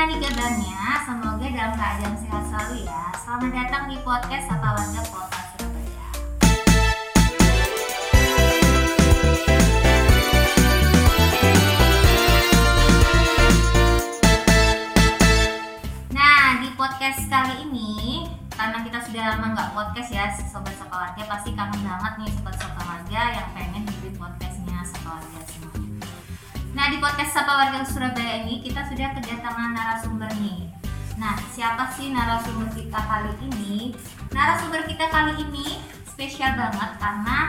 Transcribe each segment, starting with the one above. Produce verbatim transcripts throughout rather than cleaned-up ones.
Gimana nih kabarnya? Semoga dalam keadaan sehat selalu ya. Selamat datang di podcast Sapa Warga Kota Surabaya. Nah, di podcast kali ini, karena kita sudah lama nggak podcast ya, Sobat Sapa Warga pasti kangen banget nih Sobat Sapa Warga yang pengen bikin podcastnya Sapa Warga semuanya. Nah, di podcast Sapa Warga Surabaya ini kita sudah kedatangan narasumber nih. Nah, siapa sih narasumber kita kali ini? Narasumber kita kali ini spesial banget karena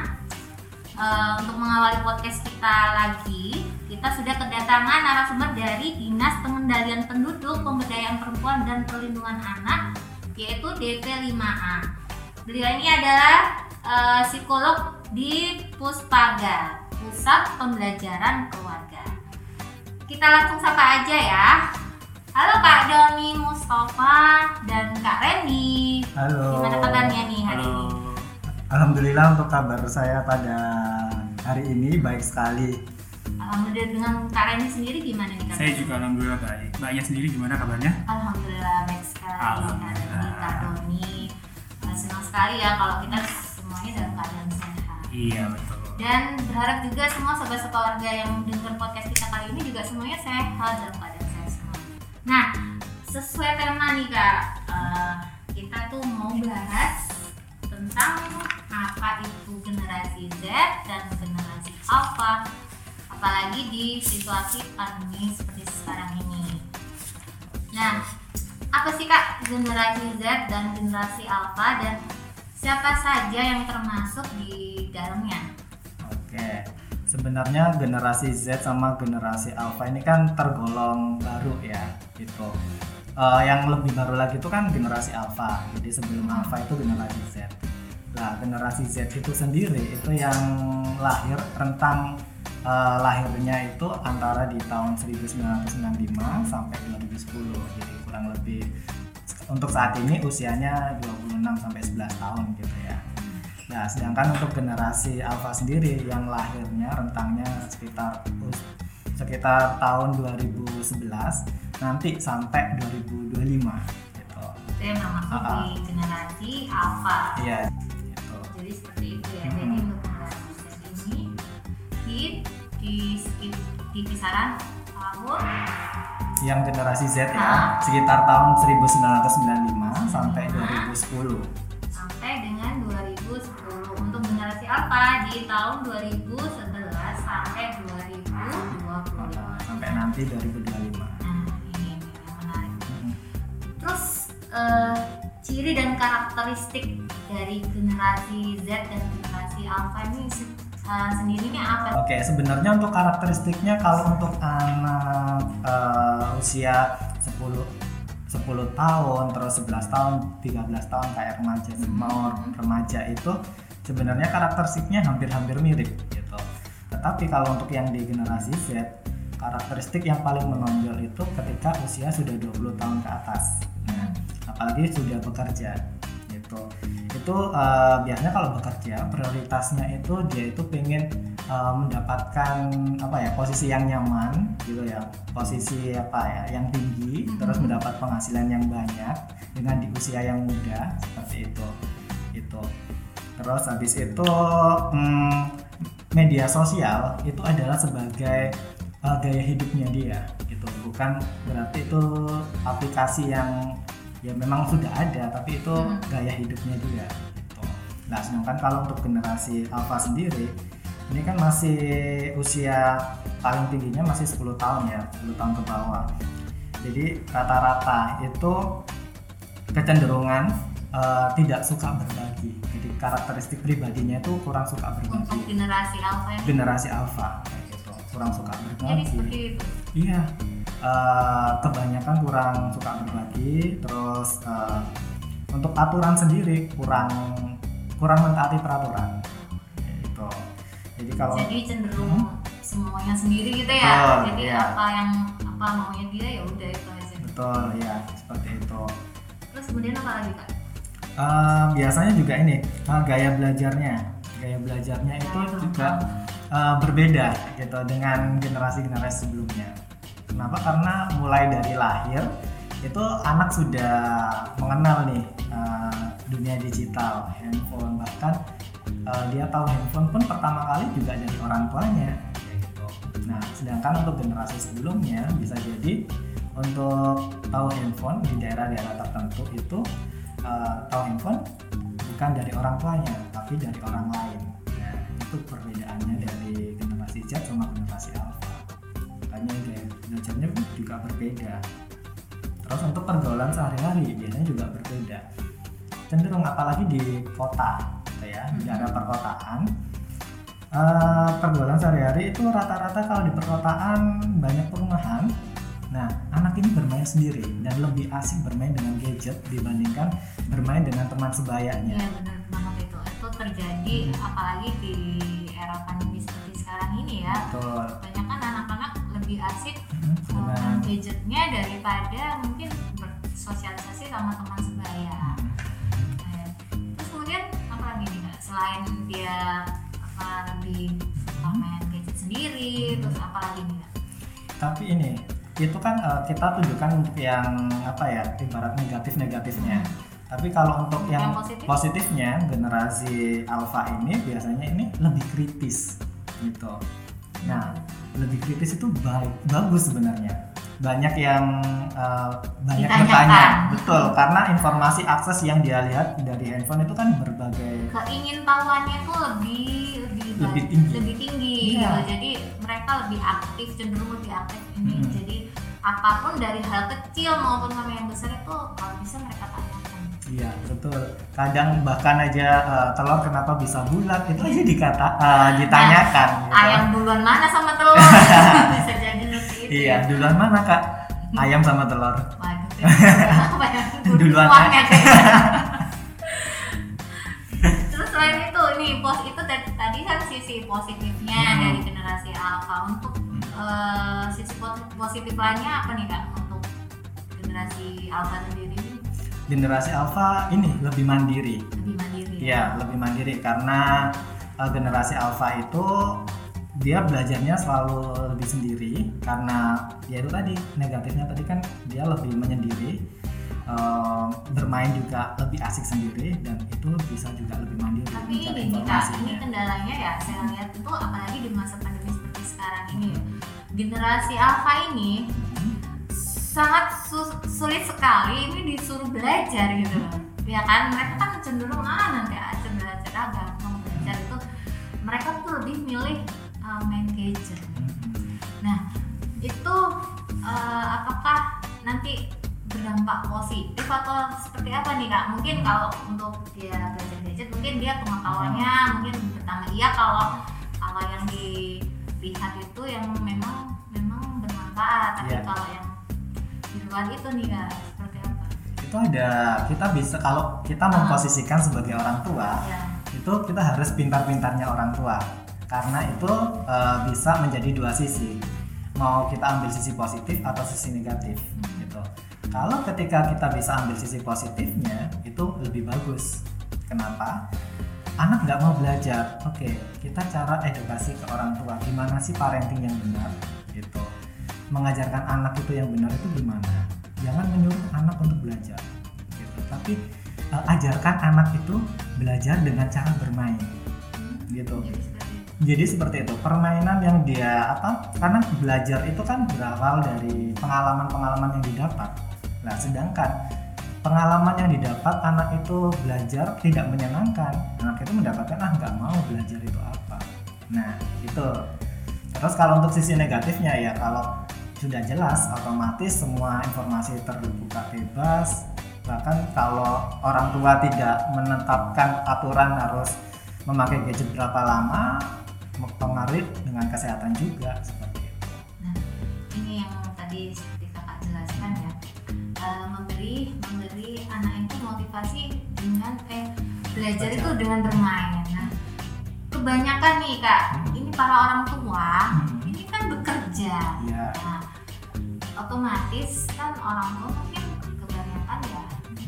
uh, untuk mengawali podcast kita lagi, kita sudah kedatangan narasumber dari Dinas Pengendalian Penduduk, Pemberdayaan Perempuan dan Perlindungan Anak, yaitu D P lima A. Beliau ini adalah uh, psikolog di Puspaga, Pusat Pembelajaran Keluarga. Kita langsung sapa aja ya. Halo Kak Doni Mustafa dan Kak Randy. Halo. Gimana kabarnya nih hari Halo. ini? Alhamdulillah untuk kabar saya pada hari ini baik sekali. Alhamdulillah. Dengan Kak Randy sendiri gimana nih Kak? Saya juga alhamdulillah baik. Mbaknya sendiri gimana kabarnya? Alhamdulillah baik sekali. Alhamdulillah. Kak Randy, Kak Doni. Senang sekali ya kalau kita semuanya dalam keadaan sehat. Iya betul. Dan berharap juga semua sobat Sapa Warga yang dengar podcast kita kali ini juga semuanya sehat dalam keadaan sehat semua. Nah, sesuai tema nih Kak, uh, kita tuh mau bahas tentang apa itu generasi Z dan generasi Alpha, apalagi di situasi pandemi seperti sekarang ini. Nah, apa sih Kak generasi Z dan generasi Alpha dan siapa saja yang termasuk di dalamnya? Oke, sebenarnya generasi Z sama generasi Alpha ini kan tergolong baru ya, gitu. Uh, yang lebih baru lagi itu kan generasi Alpha. Jadi sebelum Alpha itu generasi Z. Nah, generasi Z itu sendiri itu yang lahir rentang uh, lahirnya itu antara di tahun seribu sembilan ratus sembilan puluh lima sampai dua ribu sepuluh. Jadi kurang lebih untuk saat ini usianya dua puluh enam sampai sebelas tahun gitu ya. Nah, sedangkan untuk generasi Alpha sendiri yang lahirnya rentangnya sekitar sekitar tahun dua ribu sebelas nanti sampai dua ribu dua puluh lima gitu. Itu yang masuk uh-uh. di generasi Alpha. Iya, gitu. Jadi seperti itu ya. Hmm. Jadi untuk generasi Z ini di di di, di kisaran tahun yang generasi Z ya, uh-huh. sekitar tahun seribu sembilan ratus sembilan puluh lima sampai dua ribu sepuluh. Sampai dengan dua ribu sepuluh. Untuk generasi Alpha di tahun dua ribu sebelas sampai dua ribu dua puluh lima. Sampai nanti dua ribu dua puluh lima. Nah, ini yang menarik. Hmm. Terus uh, ciri dan karakteristik dari generasi Z dan generasi Alpha ini uh, sendirinya apa? Oke, sebenarnya untuk karakteristiknya kalau untuk anak uh, usia sepuluh sepuluh tahun, terus sebelas tahun, tiga belas tahun kayak remaja, hmm. mau remaja itu sebenarnya karakteristiknya hampir-hampir mirip gitu. Tetapi kalau untuk yang di generasi Z, karakteristik yang paling menonjol itu ketika usia sudah dua puluh tahun ke atas. Nah, apalagi sudah bekerja gitu. Itu uh, biasanya kalau bekerja prioritasnya itu dia itu pengen uh, mendapatkan apa ya, posisi yang nyaman gitu ya, posisi apa ya, yang tinggi, mm-hmm. terus mendapat penghasilan yang banyak dengan di usia yang muda seperti itu itu terus habis itu hmm, media sosial itu adalah sebagai uh, gaya hidupnya dia gitu, bukan berarti itu aplikasi yang ya memang sudah ada tapi itu hmm. gaya hidupnya dia gitu. Nah, sedangkan kalau untuk generasi Alpha sendiri ini kan masih usia paling tingginya masih sepuluh tahun ya, sepuluh tahun ke bawah. Jadi rata-rata itu kecenderungan uh, tidak suka berbagi. Jadi karakteristik pribadinya itu kurang suka berbagi. Untuk generasi Alpha ya? Generasi Alpha kayak gitu, kurang suka berbagi. Jadi seperti itu. Iya. Uh, kebanyakan kurang suka berbagi, terus uh, untuk aturan sendiri kurang kurang mentaati peraturan gitu. Jadi kalau jadi cenderung hmm? semuanya sendiri gitu ya. Betul, jadi iya. apa yang apa maunya dia ya udah itu aja. Betul ya, seperti itu. Terus kemudian apa lagi Kak? Uh, biasanya juga ini uh, gaya belajarnya, gaya belajarnya itu Gaya juga uh, berbeda gitu dengan generasi-generasi sebelumnya. Kenapa? Karena mulai dari lahir itu anak sudah mengenal nih uh, dunia digital, handphone, bahkan uh, dia tahu handphone pun pertama kali juga dari orang tuanya gitu. Nah, sedangkan untuk generasi sebelumnya bisa jadi untuk tahu handphone di daerah-daerah tertentu itu uh, tahu handphone bukan dari orang tuanya tapi dari orang lain. Nah, itu perbedaannya dari generasi Z sama generasi Alpha. Makanya gaya belajarnya juga berbeda. Terus untuk pergaulan sehari-hari biasanya juga berbeda. Cenderung apalagi di kota, gitu ya, di daerah perkotaan. Uh, pergaulan sehari-hari itu rata-rata kalau di perkotaan banyak perumahan. Nah, anak ini bermain sendiri dan lebih asik bermain dengan gadget dibandingkan bermain dengan teman sebayanya. Iya benar banget itu. Itu terjadi hmm. apalagi di era pandemi seperti sekarang ini ya. Betul. Banyak kan anak-anak lebih asik hmm, dengan gadgetnya daripada mungkin bersosialisasi sama teman sebaya. Hmm. Nah, terus kemudian apa lagi nih Kak? Selain dia apa lebih suka main gadget sendiri, terus apa lagi nih Kak? Tapi ini itu kan uh, kita tunjukkan untuk yang apa ya, ibarat negatif-negatifnya. Hmm. Tapi kalau untuk yang, yang positif? positifnya, generasi Alpha ini biasanya ini lebih kritis gitu. Nah, lebih kritis itu baik, bagus sebenarnya. Banyak yang uh, banyak Ditanyakan. bertanya, betul, karena informasi akses yang dia lihat dari handphone itu kan berbagai. Keingintahuannya tuh lebih lebih lebih tinggi, lebih tinggi yeah. gitu. Jadi mereka lebih aktif, cenderung lebih aktif ini. Hmm. Jadi apapun dari hal kecil maupun hal yang besar itu kalau bisa mereka tanyakan. Iya betul. Kadang bahkan aja uh, telur kenapa bisa bulat itu aja dikata uh, ditanyakan. Nah, gitu. Ayam duluan mana sama telur? Bisa jadi seperti itu. Iya, duluan mana Kak? Ayam sama telur. Waduh, apa ya? Duluan aja. Terus selain itu nih, pos itu tadi, tadi kan sisi positifnya hmm. dari generasi Alpha. Untuk uh, sisi positif lainnya apa nih Kak untuk generasi Alpha sendiri? Generasi Alpha ini lebih mandiri. Lebih mandiri. Iya, lebih mandiri karena uh, generasi Alpha itu dia belajarnya selalu lebih sendiri karena ya itu tadi negatifnya tadi kan dia lebih menyendiri, uh, bermain juga lebih asik sendiri dan itu bisa juga lebih mandiri. Tapi ini Kak, ini kendalanya ya saya lihat itu apalagi di masa pandemi seperti sekarang ini. Generasi Alpha ini hmm. sangat su- sulit sekali ini disuruh belajar gitu loh. Ya kan mereka kan cenderung ah nanti aja belajar agak mau belajar itu mereka tuh lebih milih uh, main gadget. Nah itu uh, apakah nanti berdampak positif atau seperti apa nih Kak? Mungkin kalau untuk dia belajar gadget mungkin dia pengetahuannya mungkin bertambah iya kalau kalau yang dilihat itu yang memang memang bermanfaat. Tapi yeah. kalau yang di luar itu nih Kak seperti apa? Itu ada kita bisa kalau kita memposisikan sebagai orang tua yeah. itu kita harus pintar-pintarnya orang tua karena itu uh, bisa menjadi dua sisi. Mau kita ambil sisi positif atau sisi negatif hmm. gitu. Kalau ketika kita bisa ambil sisi positifnya itu lebih bagus. Kenapa? Anak nggak mau belajar. Oke, kita cara edukasi ke orang tua. Gimana sih parenting yang benar? Gitu. Mengajarkan anak itu yang benar itu gimana? Jangan menyuruh anak untuk belajar. Gitu. Tapi uh, ajarkan anak itu belajar dengan cara bermain. Gitu. Jadi seperti itu, permainan yang dia apa? Karena belajar itu kan berawal dari pengalaman-pengalaman yang didapat. Nah, sedangkan pengalaman yang didapat anak itu belajar tidak menyenangkan, anak itu mendapatkan ah nggak mau belajar itu apa. Nah itu. Terus kalau untuk sisi negatifnya ya kalau sudah jelas otomatis semua informasi terbuka bebas. Bahkan kalau orang tua tidak menetapkan aturan harus memakai gadget berapa lama, mempengaruhi dengan kesehatan juga seperti itu. Nah ini yang tadi seperti kakak jelaskan ya. Uh, memberi memberi anak itu motivasi dengan eh belajar Baca. itu dengan bermain. Nah, kebanyakan nih Kak, hmm. ini para orang tua hmm. ini kan bekerja. Yeah. Nah, otomatis kan orang tua mungkin kebanyakan ya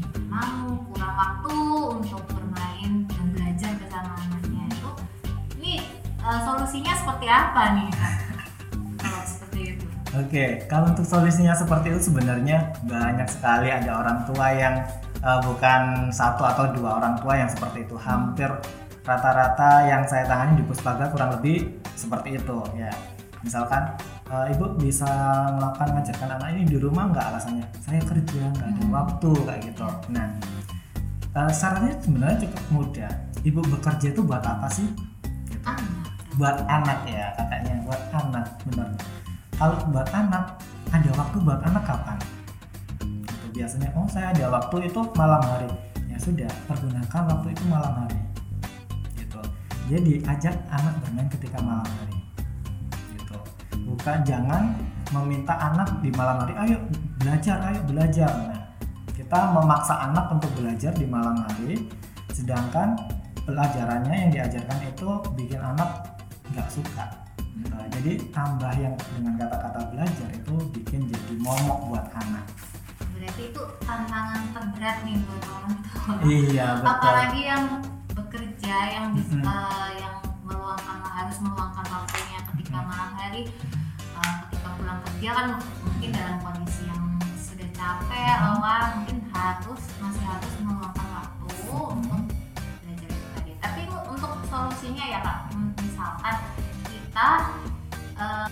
mau kurang waktu untuk bermain dan belajar bersama anaknya itu. Ini uh, solusinya seperti apa nih Kak? Kalau seperti itu? Oke, kalau untuk solusinya seperti itu sebenarnya banyak sekali ada orang tua yang uh, bukan satu atau dua orang tua yang seperti itu. Hampir rata-rata yang saya tangani di Puspaga kurang lebih seperti itu ya. Misalkan uh, ibu bisa melakukan mengajarkan anak ini di rumah nggak, alasannya saya kerja nggak ada waktu kayak gitu. Nah, uh, sarannya sebenarnya cukup mudah. Ibu bekerja itu buat apa sih? Gitu. Buat anak ya katanya, buat anak benar. Kalau buat anak, ada waktu buat anak kapan? Gitu, biasanya, oh saya ada waktu itu malam hari. Ya sudah, pergunakan waktu itu malam hari. Gitu. Jadi ajak anak bermain ketika malam hari. Gitu. Bukan, jangan meminta anak di malam hari, ayo belajar, ayo belajar. Nah, kita memaksa anak untuk belajar di malam hari, sedangkan pelajarannya yang diajarkan itu bikin anak nggak suka. Nah, jadi tambah yang dengan kata-kata belajar itu bikin jadi momok buat anak. Berarti itu tantangan terberat nih buat orang tua. Iya betul. Apalagi yang bekerja, yang Mm-hmm. uh, yang meluangkan harus meluangkan waktunya ketika malam hari, uh, ketika pulang kerja kan mungkin dalam kondisi yang sudah capek, lelah, mungkin harus masih harus meluangkan waktu untuk belajar itu tadi. Tapi untuk solusinya ya Kak, misalkan kita uh,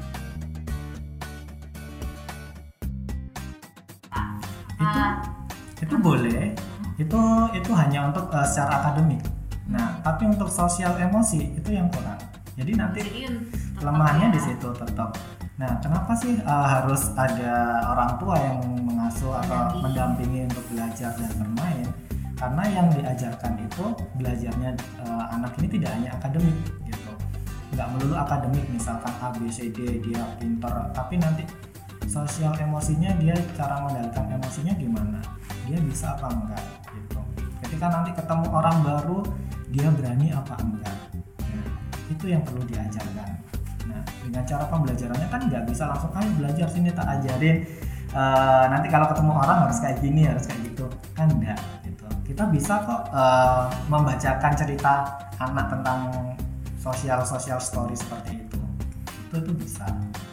itu uh, itu boleh, itu itu hanya untuk uh, secara akademik. Nah, tapi untuk sosial emosi itu yang kurang. Jadi nanti jadi tetap kelemahannya ya. di situ tetap. Nah, kenapa sih uh, harus ada orang tua yang mengasuh atau Mendampingi. mendampingi untuk belajar dan bermain? Karena yang diajarkan itu belajarnya uh, anak ini tidak hanya akademik gitu. Nggak melulu akademik, misalkan A B C D dia pinter, tapi nanti sosial emosinya, dia cara mengendalikan emosinya gimana, dia bisa apa enggak gitu. Ketika nanti ketemu orang baru, dia berani apa enggak. Nah, itu yang perlu diajarkan. Nah, dengan cara pembelajarannya kan nggak bisa langsung ayo belajar sini tak ajarin. Uh, nanti kalau ketemu orang harus kayak gini, harus kayak gitu, kan enggak gitu. Kita bisa kok uh, membacakan cerita anak tentang sosial sosial story seperti itu. Itu itu bisa.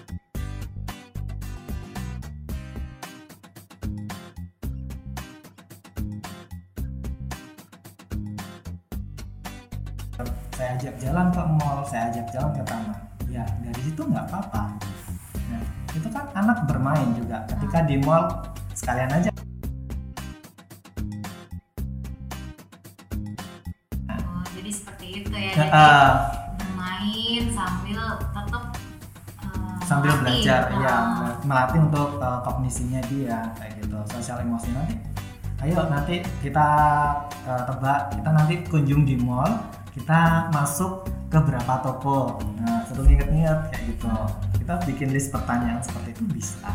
Saya ajak jalan ke mall, saya ajak jalan ke taman. Ya, dari situ nggak apa-apa. Nah, itu kan anak bermain juga. Ketika di mall sekalian aja. Oh, jadi seperti itu ya. Ya, Jadi uh, bermain sambil tetap uh, sambil melatih. belajar, Uh, ya melatih untuk uh, kognisinya dia kayak gitu, sosial emosi. Nanti, ayo nanti kita uh, tebak, kita nanti kunjung di mall, kita masuk ke berapa toko. Nah, suruh inget-inget kayak gitu. Kita bikin list pertanyaan seperti itu bisa.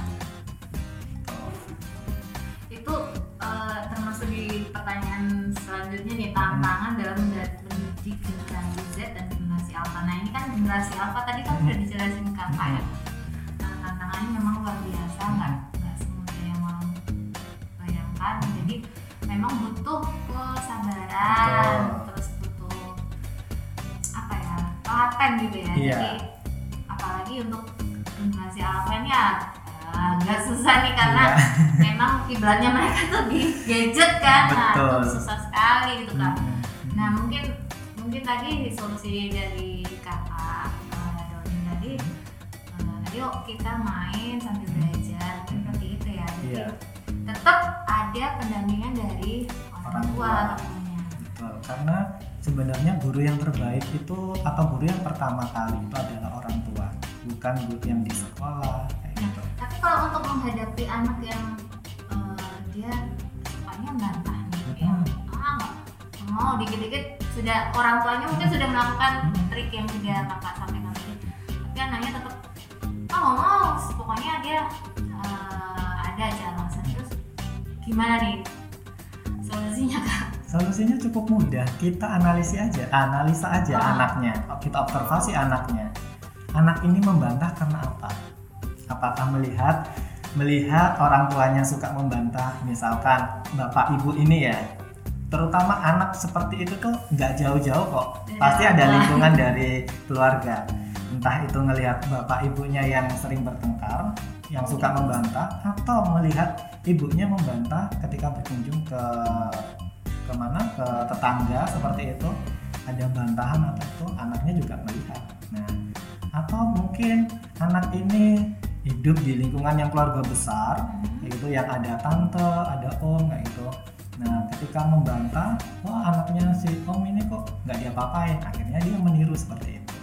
Itu uh, termasuk di pertanyaan selanjutnya nih, tantangan dalam mendidik generasi Z dan generasi Alpha. Nah ini kan generasi Alpha tadi kan sudah dijelasin kakak ya. Nah, tantangannya memang luar biasa, nggak nggak semudah yang orang bayangkan. Jadi memang butuh kesabaran, Betul. terus butuh apa ya, telaten gitu ya. Iya. Jadi apalagi untuk generasi Alpha ini ya agak susah nih karena Iya. memang kiblatnya mereka tuh di gadget kan. Nah Betul. itu susah sekali gitu kan. Hmm. Nah mungkin mungkin tadi solusi dari kakak uh, Doni tadi, uh, yuk kita main sambil belajar seperti itu ya. Jadi Iya. tetap ada pendampingan dari orang Orang tua tua. tentunya. Betul, karena sebenarnya guru yang terbaik itu atau guru yang pertama kali itu adalah orang tua, bukan guru yang di sekolah kayak gitu. Tapi kalau untuk menghadapi anak yang uh, dia sukanya bantah nih, yang ah nggak mau, dikit-dikit sudah orang tuanya mungkin sudah melakukan trik yang sudah kakak sampaikan tadi, tapi anaknya tetap oh nggak mau, pokoknya dia uh, ada aja alasan. Terus gimana nih solusinya kak? Solusinya cukup mudah, kita analisa aja, analisa aja Ah. anaknya, kita observasi anaknya. Anak ini membantah karena apa? Apakah melihat melihat orang tuanya suka membantah, misalkan bapak ibu ini ya, terutama anak seperti itu tuh nggak jauh-jauh kok, Dari pasti orang ada tua. lingkungan dari keluarga. Entah itu ngelihat bapak ibunya yang sering bertengkar, yang suka membantah, atau melihat ibunya membantah ketika berkunjung ke kemana ke tetangga seperti itu, ada bantahan atau itu anaknya juga melihat. Nah, atau mungkin anak ini hidup di lingkungan yang keluarga besar, yaitu yang ada tante, ada om kayak gitu. Nah, ketika membantah, wah anaknya si om ini kok nggak diapa-apain, akhirnya dia meniru seperti itu.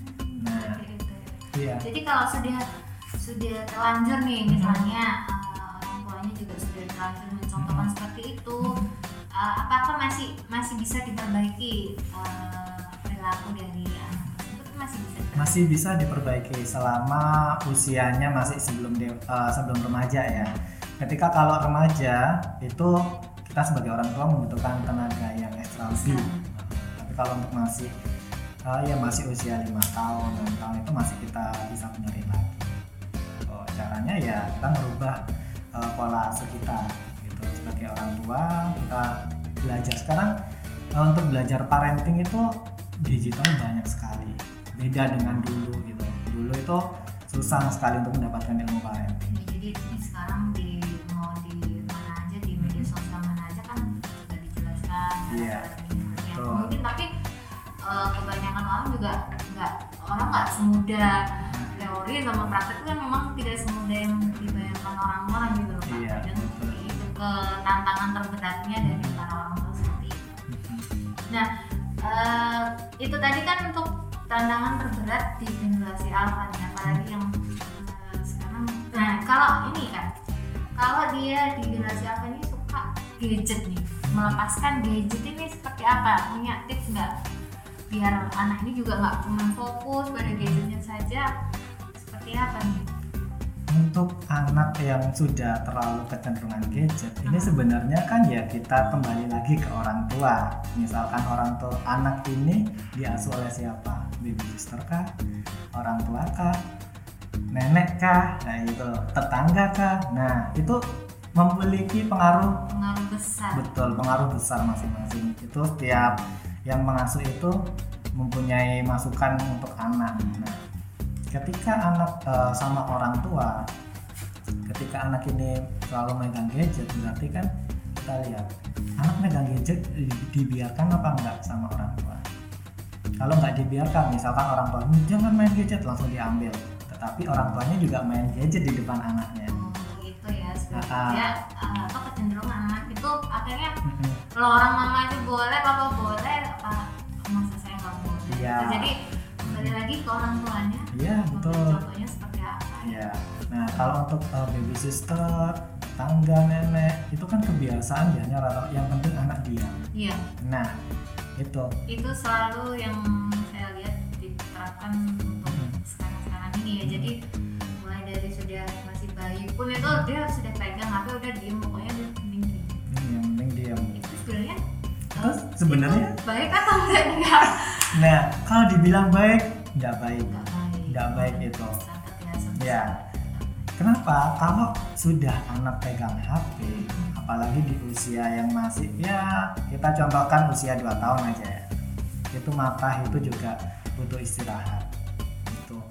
Nah, iya. Jadi kalau sudah sudah terlanjur nih, misalnya uh, orang tuanya juga sudah terlanjur mencontohkan hmm. seperti itu, uh, apakah masih masih bisa diperbaiki uh, perilaku dari anak tersebut? Masih bisa diperbaiki? Masih bisa diperbaiki selama usianya masih sebelum de, uh, sebelum remaja ya. Ketika kalau remaja itu kita sebagai orang tua membutuhkan tenaga yang ekstra lebih. Tapi kalau untuk masih uh, ya masih usia lima tahun, enam tahun itu masih kita bisa benerin lagi. Oh, caranya ya kita merubah uh, pola asuh kita gitu. Sebagai orang tua kita belajar sekarang uh, untuk belajar parenting itu digital banyak sekali. Beda dengan dulu gitu. Dulu itu susah sekali untuk mendapatkan ilmu parenting. Jadi sekarang di mau di mana aja, di media sosial mana aja kan sudah dijelaskan. Iya. Ya, mungkin tapi uh, kebanyakan orang juga nggak orang nggak semudah teori sama praktek itu kan memang tidak semudah yang dibayangkan orang-orang gitu loh. Iya. Dan itu ke tantangan terberatnya dari para orang tua seperti itu. Nah uh, itu tadi kan untuk tantangan terberat di generasi alpha nih, apalagi yang uh, sekarang. Nah kalau ini kan, kalau dia di generasi alpha ini suka gadget nih, melepaskan gadget ini seperti apa? Punya tips nggak biar anak ini juga nggak cuma fokus pada gadgetnya saja? Seperti apa nih? Untuk anak yang sudah terlalu kecenderungan gadget, ini sebenarnya kan ya kita kembali lagi ke orang tua. Misalkan orang tua anak ini diasuh oleh siapa? Baby sister kah? Orang tua kah? Nenek kah? Nah itu tetangga kah? Nah itu memiliki pengaruh pengaruh besar. Betul, pengaruh besar masing-masing. Itu setiap yang mengasuh itu mempunyai masukan untuk anak. Nah, ketika anak uh, sama orang tua, ketika anak ini selalu megang gadget, berarti kan kita lihat anak megang gadget dibiarkan apa enggak sama orang tua. Kalau nggak dibiarkan, misalkan orang tua jangan main gadget, langsung diambil. Tetapi orang tuanya juga main gadget di depan anaknya. Oh, gitu ya. Sebenarnya Nah, uh, apa kecenderungan anak itu akhirnya mm-hmm. kalau orang mama aja boleh, papa boleh, apa masa saya nggak boleh. Iya. Jadi kembali lagi ke orang tuanya. Iya betul. Contohnya seperti apa? Iya. Nah kalau untuk uh, baby sister, tetangga, nenek, itu kan kebiasaan biasanya rata yang penting anak diam. Iya. Nah itu. Itu selalu yang saya lihat diterapkan untuk hmm. sekarang-sekarang ini ya. Hmm. Jadi mulai dari sudah masih bayi pun itu dia sudah pegang H P udah diem, pokoknya dia mending diem. Hmm, yang penting diam. Itu sebenarnya. Terus sebenarnya itu baik atau enggak? Nah kalau dibilang baik, nggak baik. Nggak baik. Nggak baik itu. Sangat ya. Ya. Kenapa? Kalau sudah anak pegang H P, apalagi di usia yang masih ya kita contohkan usia dua tahun aja ya, itu mata itu juga butuh istirahat gitu.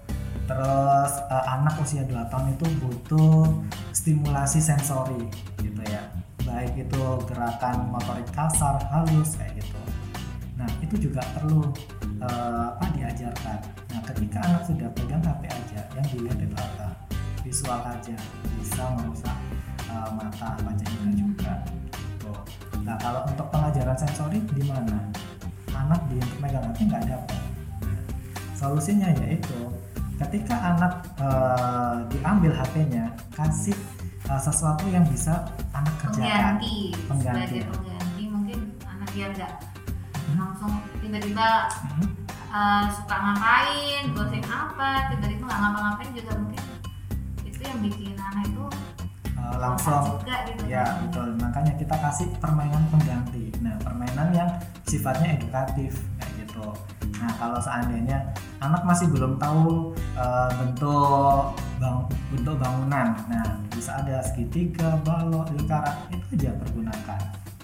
Terus uh, anak usia dua tahun itu butuh stimulasi sensori gitu ya, baik itu gerakan motorik kasar, halus kayak gitu. Nah itu juga perlu uh, apa diajarkan. Nah ketika anak sudah pegang H P aja, yang dilihat itu apa? Visual aja bisa merusak uh, mata baca indera juga gitu. Nah kalau untuk pengajaran sensori di mana anak di megang H P nggak dapat. Solusinya yaitu ketika anak uh, diambil H P-nya, kasih uh, sesuatu yang bisa anak kerjakan. Pengganti, pengganti. sebagai pengganti mungkin anak dia nggak hmm. langsung tiba-tiba hmm. uh, suka ngapain, browsing apa, tiba-tiba nggak ngapa-ngapain juga mungkin yang bikin anak itu uh, langsung juga, gitu ya kan. Betul, makanya kita kasih permainan pengganti. Nah permainan yang sifatnya edukatif kayak gitu. Nah kalau seandainya anak masih belum tahu uh, bentuk bang, bentuk bangunan, nah bisa ada segitiga, balok, lingkaran, itu aja pergunakan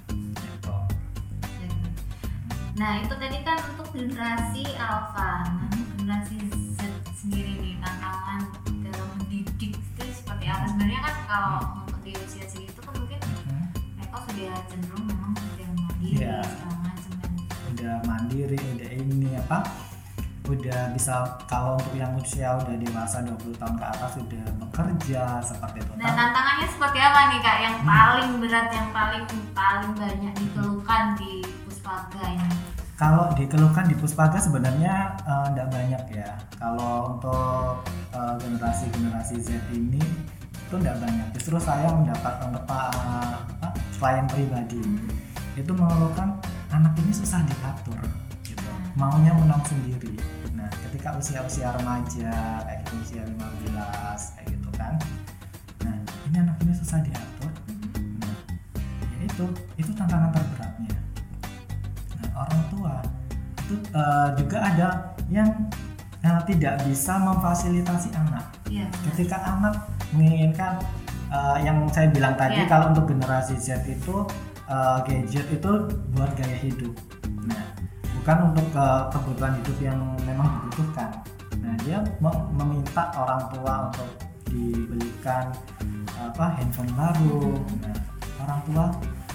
gitu. Nah itu tadi kan untuk generasi alpha. Nah generasi Z sendiri nih, tantangan dalam mendidik itu seperti apa? Sebenarnya kan kalau untuk di usia segitu kan mungkin Hmm. mereka sudah cenderung memang sudah mandiri Iya. segala macam kan. Udah mandiri, udah ini apa? Udah bisa, kalau untuk yang usia udah dewasa dua puluh tahun ke atas sudah bekerja seperti itu. Dan Tapi- tantangannya seperti apa nih Kak? Yang paling berat, yang paling paling banyak dikeluhkan di Puspaga ini? Kalau dikeluhkan di Puspaga sebenarnya tidak banyak ya. Kalau untuk eh, generasi-generasi Z ini itu tidak banyak. Justru saya mendapat untuk uh, apa, klien pribadi itu mengeluhkan anak ini susah diatur, gitu. Maunya menang sendiri. Nah, ketika usia-usia remaja kayak gitu, usia lima belas kayak gitu kan. Nah, ini anak ini susah diatur. Nah, ya itu itu tantangan terberatnya. Nah, orang tua itu uh, juga ada yang uh, tidak bisa memfasilitasi anak. Iya. Ketika anak menginginkan uh, yang saya bilang tadi, Iya. kalau untuk generasi Z itu uh, gadget itu buat gaya hidup. Nah, bukan untuk uh, kebutuhan hidup yang memang dibutuhkan. Nah, dia mem- meminta orang tua untuk dibelikan apa handphone baru. Nah, orang tua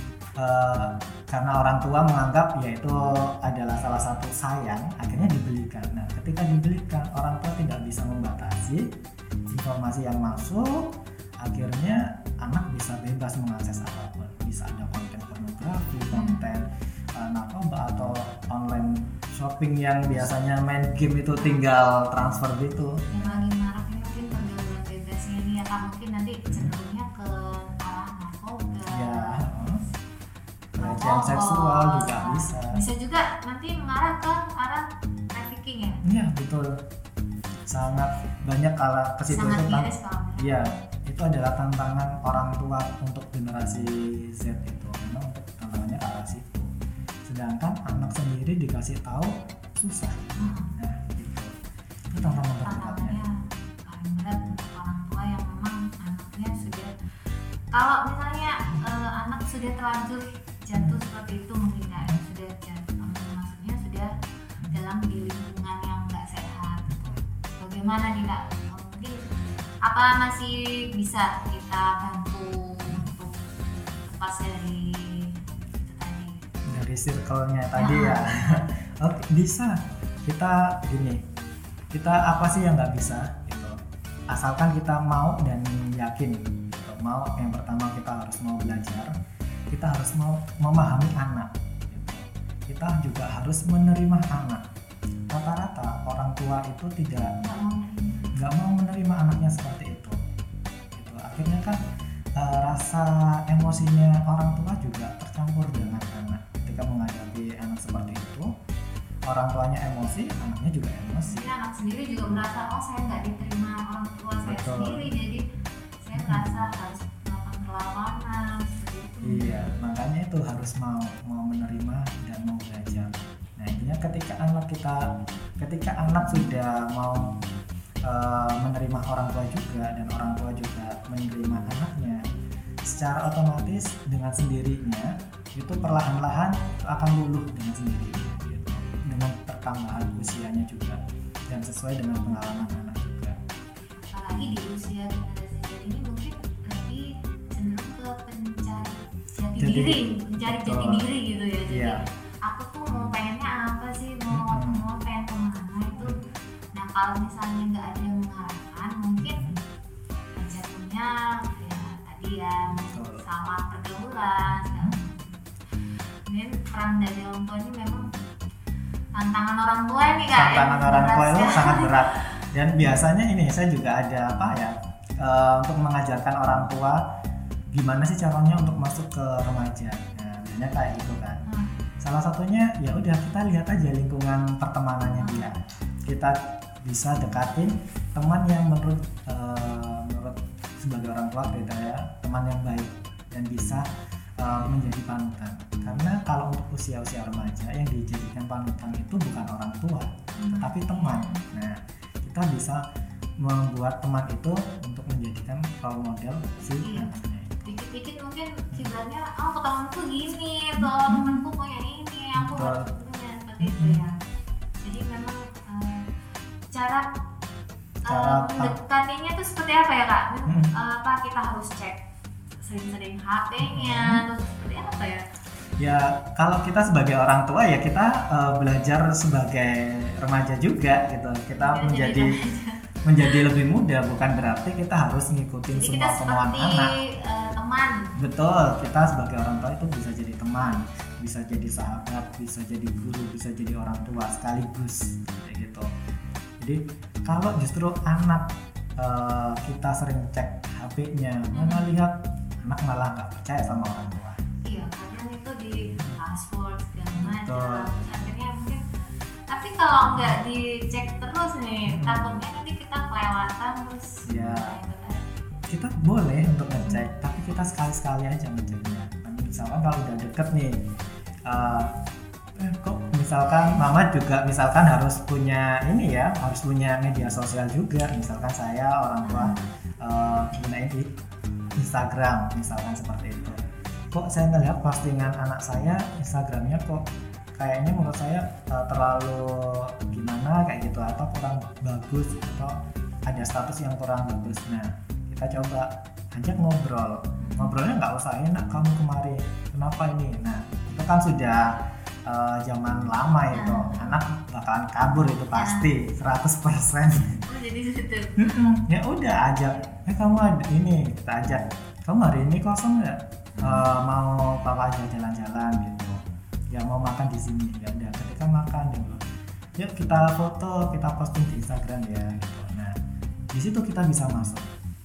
Uh, karena orang tua menganggap yaitu adalah salah satu sayang, akhirnya dibelikan. Nah, ketika dibelikan, orang tua tidak bisa membatasi informasi yang masuk, akhirnya anak bisa bebas mengakses apapun. Bisa ada konten pornografi, konten uh, narkoba, atau online shopping yang biasanya main game itu tinggal transfer gitu. Yang lagi marak ini mungkin pergaulan bebasnya ini ya Kak, mungkin nanti cenderungnya ke arah narkoba. Ya, pelecehan seksual juga bisa. Bisa juga nanti mengarah ke arah trafficking ya. Iya, betul. Sangat banyak kalau ke situ Sangat itu kan. miris kalau Iya, itu adalah tantangan orang tua untuk generasi Z itu. Memang untuk tantangannya ke arah situ. Sedangkan anak sendiri dikasih tahu susah. Nah, gitu. Itu tantangan terberatnya. tantangannya paling berat untuk orang tua yang memang anaknya sudah, kalau misalnya eh, anak sudah terlanjur jatuh seperti itu mungkin ya, sudah jatuh, maksudnya sudah dalam di lingkungan yang nggak sehat. Bagaimana nih Kak? Mungkin apa masih bisa kita bantu untuk lepas dari itu tadi? Dari circle-nya tadi ya. Oke, bisa. Kita gini. Kita apa sih yang nggak bisa gitu. Asalkan kita mau dan yakin gitu. Mau, yang pertama kita harus mau belajar. Kita harus mau memahami anak gitu. Kita juga harus menerima anak. Rata-rata orang tua itu tidak Nggak mau menerima. nggak mau menerima anaknya seperti itu gitu. Akhirnya kan eh, rasa emosinya orang tua juga tercampur dengan anak. Ketika menghadapi anak seperti itu, orang tuanya emosi, anaknya juga emosi. Mungkin anak sendiri juga merasa, oh saya nggak diterima orang tua saya Betul. sendiri, jadi saya merasa harus melakukan perlawanan seperti itu. Iya, makanya itu harus mau mau menerima dan mau belajar. Nah, intinya ketika anak kita ketika anak sudah mau uh, menerima orang tua juga dan orang tua juga menerima anaknya, secara otomatis dengan sendirinya itu perlahan-lahan akan luluh dengan sendirinya gitu. Dengan pertambahan usianya juga dan sesuai dengan pengalaman anak juga. Apalagi di usia generasi Z ini mungkin lebih cenderung ke pencari jati Jati diri, diri. mencari jati Betul. diri gitu ya. Jadi Iya. aku tuh mau pengennya apa sih, mau Mm-mm. mau pengen kemana itu. Nah kalau misalnya nggak ada yang mengarahkan, mungkin jatuhnya ya tadi ya Betul. salah pergaulan. segala macam. Kemudian peran dari orang tua ini memang tantangan orang tua ini Kak. Tantangan yang orang tua berat itu sekali. sangat berat. Dan biasanya ini saya juga ada apa ya eh, untuk mengajarkan orang tua gimana sih caranya untuk masuk ke remaja. Nah, biasanya kayak gitu kan. Hmm. Salah satunya ya udah kita lihat aja lingkungan pertemanannya dia. Kita bisa dekatin teman yang menurut eh, menurut sebagai orang tua kriteria teman yang baik dan bisa eh, menjadi panutan. Karena kalau untuk usia-usia remaja yang dijadikan panutan itu bukan orang tua, tetapi teman. Nah, kita bisa membuat teman itu untuk menjadikan role model si Iya. anaknya. Dikit-dikit mungkin kiblatnya, oh temanku gini, atau temanku punya ini, aku Betul. harus punya seperti itu ya. Jadi memang eh, cara Cara uh, apa? mendekatinya tuh seperti apa ya kak? Hmm. Uh, apa kita harus cek sering-sering H P-nya Hmm. terus seperti apa ya? Ya kalau kita sebagai orang tua ya kita uh, belajar sebagai remaja juga gitu. Kita Jadi menjadi remaja. menjadi lebih muda, bukan berarti kita harus ngikutin Jadi semua kita kemauan seperti anak. uh, teman. Betul, kita sebagai orang tua itu bisa jadi teman, bisa jadi sahabat, bisa jadi guru, bisa jadi orang tua sekaligus kayak gitu. Jadi kalau justru anak uh, kita sering cek H P-nya, mana lihat anak malah nggak percaya sama orang tua. Iya, kadang itu di password segala Betul. macam. Terus akhirnya mungkin, tapi kalau nggak dicek terus nih, Hmm. takutnya nanti kita kelewatan terus. Iya. kayak gitu kan. Kita boleh untuk ngecek, tapi kita sekali-sekali aja ngeceknya. Nah, misalkan kalau udah deket nih, uh, eh, kok misalkan mama juga misalkan harus punya ini ya, harus punya media sosial juga. Misalkan saya orang tua uh, gunain di Instagram, misalkan seperti itu. Kok saya ngeliat postingan anak saya Instagramnya kok kayaknya menurut saya uh, terlalu gimana kayak gitu, atau kurang bagus, atau ada status yang kurang bagus. Nah, kita coba ajak ngobrol. Ngobrolnya nggak usah enak kamu kemarin kenapa ini. Nah, itu kan sudah uh, zaman lama itu. Anak bakalan kabur itu pasti seratus persen. Oh, jadi situ. Ya udah ajak. Eh kamu ada ini, kita ajak. Kamu hari ini kosong nggak? Uh, mau papa aja jalan-jalan gitu. Ya mau makan di sini. Ya udah, ketika makan dulu. Yuk kita foto, kita posting di Instagram ya gitu. Nah, di situ kita bisa masuk.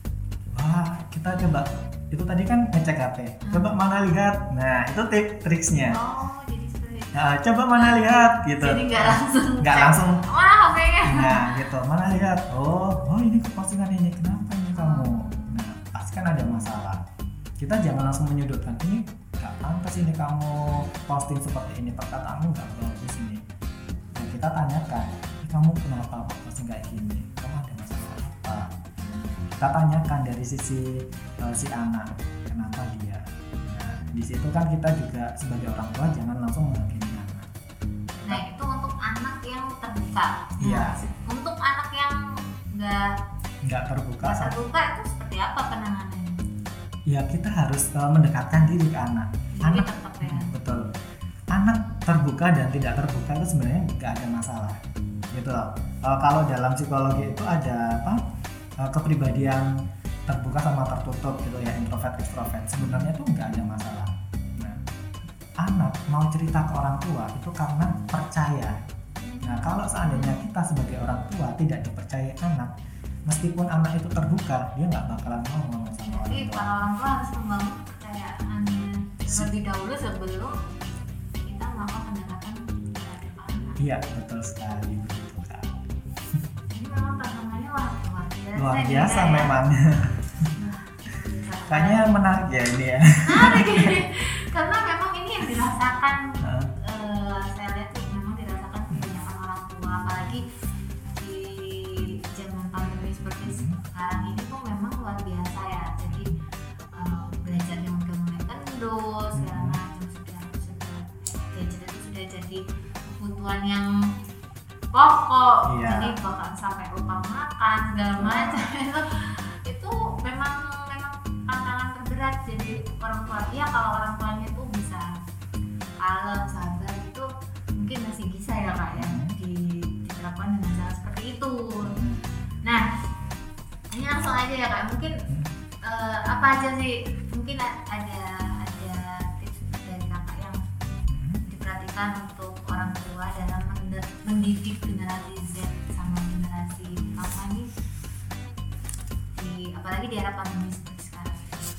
Wah, kita coba. Itu tadi kan ngecek H P. Coba mana lihat. Nah, itu tip triksnya. Oh, jadi seperti itu. Nah, coba mana lihat gitu. Jadi nggak langsung. Nggak cek. langsung. Mana H P-nya? Nah, gitu. Mana lihat. Oh, oh ini postingan ini. Kenapa ini kamu? Nah, pasti kan ada masalah. Kita jangan langsung menyudutkan. Ini nggak pantas ini kamu posting seperti ini. Perkataanmu nggak bagus ini. Nah, kita tanyakan. Ini kamu kenapa posting kayak gini? Kamu ada masalah apa? Kita tanyakan dari sisi uh, si anak, kenapa dia. Nah, di situ kan kita juga sebagai orang tua jangan langsung menghakimi anak. Nah, itu untuk anak yang terbuka. Iya. Nah, untuk anak yang nggak Nggak terbuka. nggak terbuka itu seperti apa penanganannya? Ya kita harus uh, mendekatkan diri ke anak. Jadi Anak tetap ya. betul. Anak terbuka dan tidak terbuka itu sebenarnya nggak ada masalah. Gitu loh. Uh, kalau dalam psikologi itu ada apa? Uh, kepribadian terbuka sama tertutup gitu ya, introvert extrovert. Sebenarnya itu nggak ada masalah. Nah, anak mau cerita ke orang tua itu karena percaya. Nah, kalau seandainya kita sebagai orang tua tidak dipercaya anak, meskipun anak itu terbuka, dia nggak bakalan mau ngomong sama orang Jadi tua. para orang tua harus membangun kepercayaannya terlebih dahulu sebelum kita melakukan pendekatan terhadap anak. Iya, betul sekali begitu Kak. Ini memang tantangannya luar luar biasa. Luar juga biasa ya. memang. Kayaknya menarik ya ini ya. Menarik ini. Karena memang ini yang dirasakan Hah? eh, saya lihat tuh memang dirasakan kebanyakan orang tua, apalagi di zaman pandemi seperti Hmm. sekarang ini tuh memang luar biasa ya. Jadi eh, belajarnya udah mulai kendor segala Hmm. macam, sudah sudah gadget itu sudah jadi kebutuhan yang pokok. Iya. Jadi bahkan sampai lupa makan segala macam itu itu memang memang tantangan terberat. Jadi orang tua ya kalau orang tuanya itu bisa kalem sabar itu mungkin masih bisa ya kak ya Hmm. di- diterapkan dengan cara seperti itu. Nah ini langsung aja ya kak, mungkin eh, apa aja sih mungkin a- ada ada tips dari kakak yang diperhatikan untuk orang tua dalam mende- mendidik generasi Z sama generasi apa nih di apalagi di era pandemi seperti sekarang.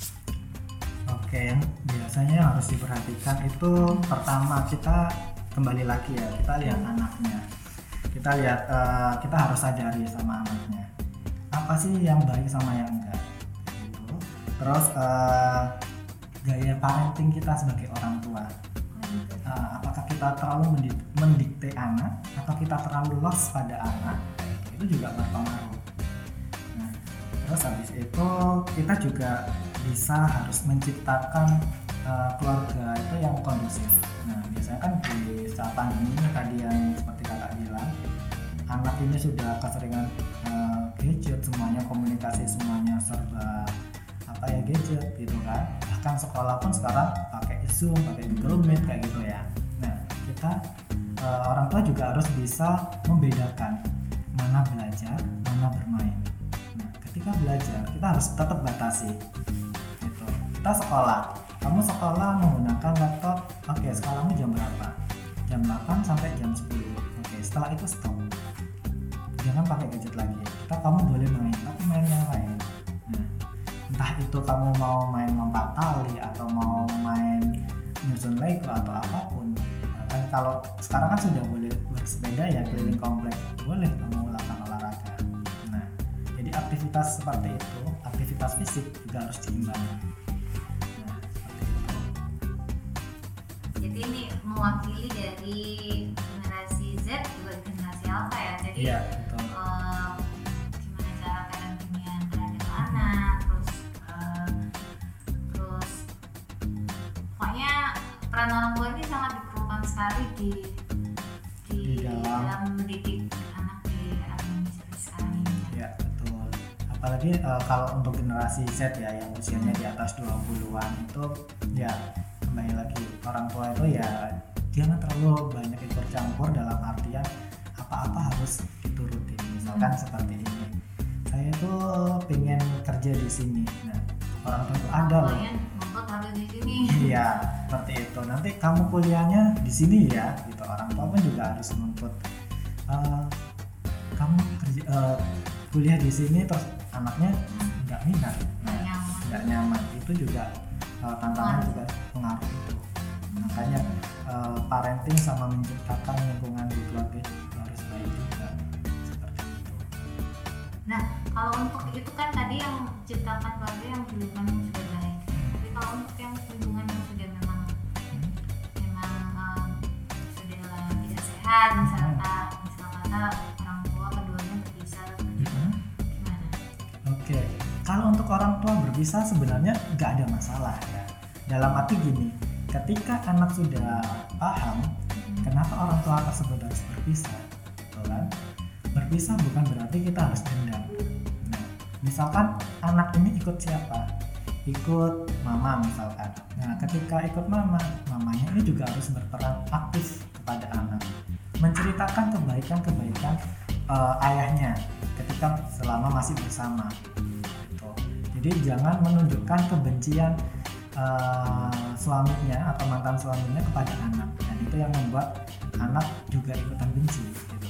Oke, yang biasanya harus diperhatikan itu pertama kita kembali lagi ya, kita lihat anaknya. Kita lihat eh, kita harus sadari sama anaknya. Apa sih yang baik sama yang enggak? Gitu. Terus eh, gaya parenting kita sebagai orang tua. Oh, gitu. Eh, apakah kita terlalu mendik- mendikte anak atau kita terlalu los pada anak? Itu juga berpengaruh. Nah, terus habis itu kita juga bisa harus menciptakan uh, keluarga itu yang kondusif. Nah, biasanya kan di saat pandemi ini tadi yang seperti kakak bilang, anak ini sudah keseringan uh, gadget, semuanya komunikasi semuanya serba apa ya gadget gitu kan. Bahkan sekolah pun sekarang pakai Zoom, pakai Google Meet kayak gitu ya. Nah kita uh, orang tua juga harus bisa membedakan mana belajar, mana bermain. Nah ketika belajar kita harus tetap batasi gitu. Kita sekolah, kamu sekolah menggunakan laptop, oke okay, sekolahmu jam berapa? Jam delapan sampai jam sepuluh. Oke okay, setelah itu stop, jangan pakai gadget lagi. Kita kamu boleh main, tapi main yang lain. Nah, entah itu kamu mau main lompat tali atau mau main nyusun Lego atau apapun. Kan kalau sekarang kan sudah boleh bersepeda ya keliling komplek, boleh kamu melakukan olahraga. Nah, jadi aktivitas seperti itu, aktivitas fisik juga harus diimbangi. Nah, seperti itu. Jadi ini mewakili dari generasi Z juga generasi Alpha ya. Jadi Iya, betul. uh, gimana cara parentingnya terhadap anak, terus uh, terus pokoknya peran orang tua ini sangat diperlukan sekali di di, Di dalam- dalam mendidik anak di era Indonesia sekarang ini. Ya betul. Apalagi uh, kalau untuk generasi Z ya yang usianya di atas dua puluhan itu ya kembali lagi orang tua itu ya jangan terlalu banyak ikut campur dalam artian apa-apa harus diturutin. Misalkan Hmm. seperti ini. Saya tuh pengen kerja di sini. Nah, orang tua itu ada loh. Pokoknya nuntut harus di sini. Iya, seperti itu. Nanti kamu kuliahnya di sini ya, gitu. Orang tua pun juga harus menuntut. Eh, kamu kerja, eh, kuliah di sini terus anaknya nggak minat, Nggak nyaman. nggak nyaman. Itu juga eh, tantangan Pengaruh. juga pengaruh itu. Makanya eh, parenting sama menciptakan lingkungan di keluarga itu harus baik juga. Seperti itu. Nah, kalau untuk itu kan tadi yang ciptakan keluarga yang lingkungan yang sudah baik. Tapi kalau untuk yang lingkungan yang sudah memang Hmm. memang um, sudah tidak sehat, misalnya misalnya orang tua keduanya berpisah, Hmm. gimana? Oke, kalau untuk orang tua berpisah sebenarnya nggak ada masalah ya. Dalam arti gini, ketika anak sudah paham kenapa orang tua tersebut harus berpisah, betul kan? Berpisah bukan berarti kita harus dendam. Nah, misalkan anak ini ikut siapa? Ikut mama misalkan. Nah, ketika ikut mama, mamanya ini juga harus berperan aktif kepada anak, menceritakan kebaikan-kebaikan eh, ayahnya ketika selama masih bersama. Gitu. Jadi jangan menunjukkan kebencian eh, suaminya atau mantan suaminya kepada anak, dan itu yang membuat anak juga ikutan benci. Gitu.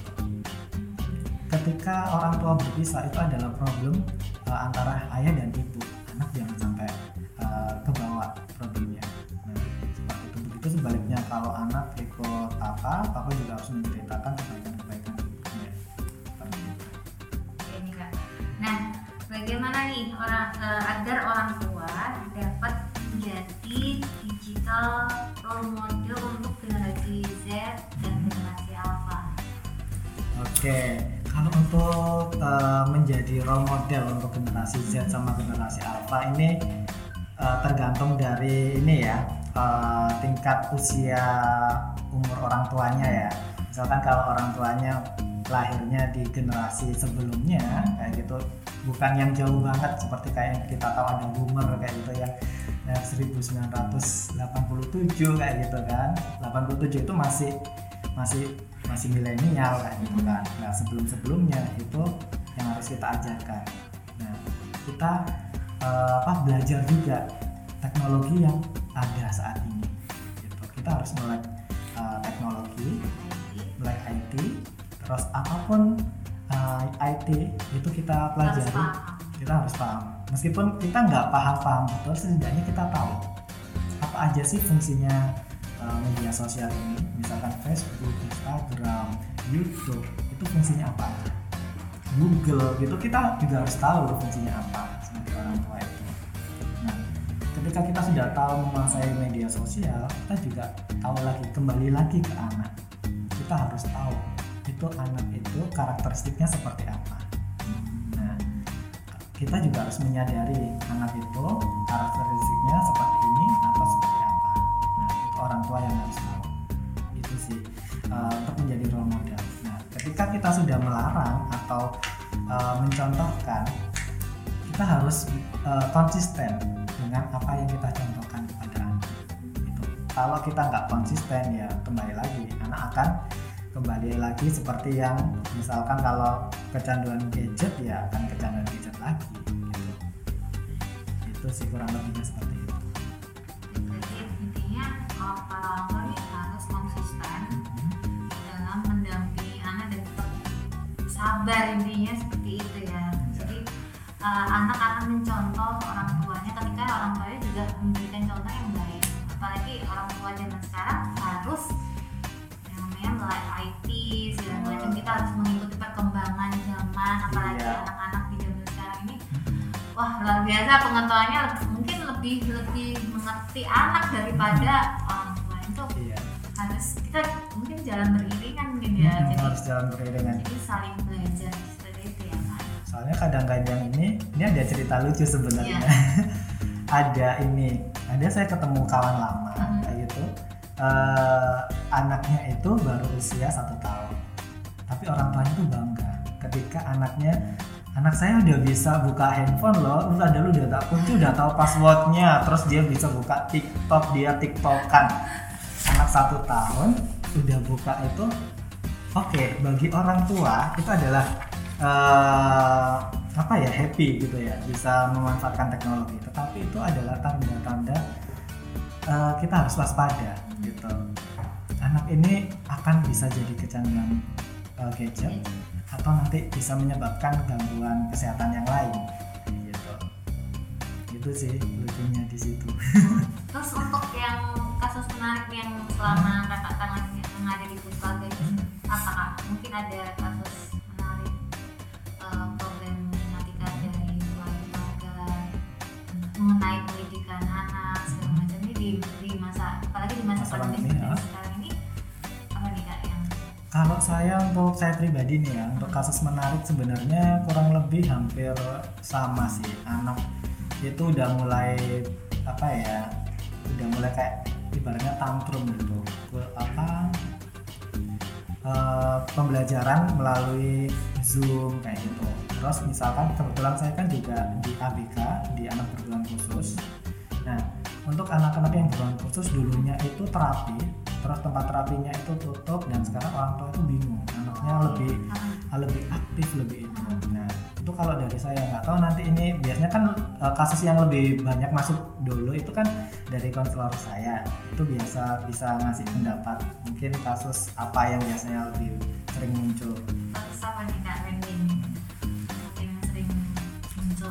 Ketika orang tua berpisah itu adalah problem uh, antara ayah dan ibu. Anak jangan sampai uh, kebawa problemnya. Nah, seperti itu. Begitu sebaliknya kalau anak ikut papa, papa juga harus menceritakan kebaikan-kebaikan ibunya. Seperti itu. Ini Kak. Nah, bagaimana nih orang eh, agar orang tua dapat menjadi digital role model untuk generasi Z dan generasi Alpha? Oke, kalau untuk uh, menjadi role model untuk generasi Z sama generasi Alpha ini uh, tergantung dari ini ya uh, tingkat usia umur orang tuanya ya. Misalkan kalau orang tuanya lahirnya di generasi sebelumnya kayak gitu, bukan yang jauh banget seperti kayak yang kita tahu ada boomer kayak gitu yang yang seribu sembilan ratus delapan puluh tujuh kayak gitu kan. delapan puluh tujuh itu masih masih masih milenial kayak gitu kan. Nah, sebelum-sebelumnya itu yang harus kita ajarkan. Nah, kita uh, apa belajar juga teknologi yang ada saat ini. Gitu. Kita harus melek uh, teknologi, melek I T, terus apapun uh, I T itu kita pelajari, paham. kita harus paham. Meskipun kita nggak paham-paham betul, setidaknya kita tahu apa aja sih fungsinya uh, media sosial ini. Misalkan Facebook, Instagram, YouTube, itu fungsinya apa aja. Google, gitu kita juga harus tahu fungsinya apa sebagai orang tua itu. Nah, ketika kita sudah tahu menguasai media sosial, kita juga tahu lagi, kembali lagi ke anak. Kita harus tahu itu anak itu karakteristiknya seperti apa. Nah, kita juga harus menyadari anak itu karakteristiknya seperti ini atau seperti apa. Nah, itu orang tua yang harus tahu. Itu sih uh, untuk menjadi role model. Nah, ketika kita kita sudah melarang atau uh, mencontohkan, kita harus uh, konsisten dengan apa yang kita contohkan kepada anak. Gitu. Kalau kita nggak konsisten, ya kembali lagi anak akan kembali lagi seperti yang misalkan kalau kecanduan gadget, ya akan kecanduan gadget lagi. Gitu. Itu sih kurang lebihnya seperti itu. Jadi intinya kalau orang tua ini harus konsisten dalam mendampingi anak dan tetap sabar, intinya seperti itu ya. Jadi uh, anak akan mencontoh orang tuanya ketika orang tuanya juga memberikan contoh yang baik. Apalagi orang tua zaman sekarang harus yang namanya melek I T segala macam, kita harus mengikuti perkembangan zaman. Apalagi Iya. anak-anak di zaman sekarang ini, wah luar biasa pengetahuannya, lebih- mungkin lebih lebih mengerti anak daripada orang tua. Itu Iya. harus kita mungkin jalan beriringan mungkin ya. Hmm, Jadi harus jalan beriringan. jadi saling belajar seperti itu ya kan. Soalnya kadang-kadang ini, ini ada cerita lucu sebenarnya. Iya. Ada ini, ada saya ketemu kawan lama Hmm. kayak gitu. Eh, anaknya itu baru usia satu tahun, tapi orang tuanya tuh bangga ketika anaknya, anak saya udah bisa buka handphone loh, udah ada lu udah tak kunci, udah tahu passwordnya, terus dia bisa buka TikTok, dia TikTokan. Anak satu tahun udah buka itu, oke, bagi orang tua itu adalah eh, apa ya, happy gitu ya, bisa memanfaatkan teknologi. Tetapi itu adalah tanda-tanda eh, kita harus waspada gitu. Anak ini akan bisa jadi kecanduan eh, gadget atau nanti bisa menyebabkan gangguan kesehatan yang lain gitu. Itu sih lucunya di situ. Terus untuk yang kasus menarik yang selama kakak tangan yang ada di Puspaga itu, apakah mungkin ada kasus menarik eh, problematika dari keluarga mengenai pendidikan anak segala macam ini di, di masa, apalagi di masa, Masa pandemi pandemi, ya. sekarang ini, apa nih kak yang Kalau saya, untuk saya pribadi nih ya, untuk kasus menarik sebenarnya kurang lebih hampir sama sih. Anak itu udah mulai apa ya, udah mulai kayak ibaratnya tantrum gitu. Ke- apa eh, pembelajaran melalui Zoom kayak gitu. Terus misalkan kebetulan saya kan juga di A B K, di anak berkebutuhan khusus. Nah, untuk anak-anak yang berkebutuhan khusus dulunya itu terapi, terus tempat terapinya itu tutup dan sekarang orang tua itu bingung, anaknya lebih lebih aktif, lebih itu. Nah, itu kalau dari saya nggak tahu nanti ini biasanya kan eh, kasus yang lebih banyak masuk dulu itu kan dari konselor saya, itu biasa bisa ngasih pendapat mungkin kasus apa yang biasanya lebih sering muncul. kasus apa nih kak Wendy ini mungkin yang sering muncul?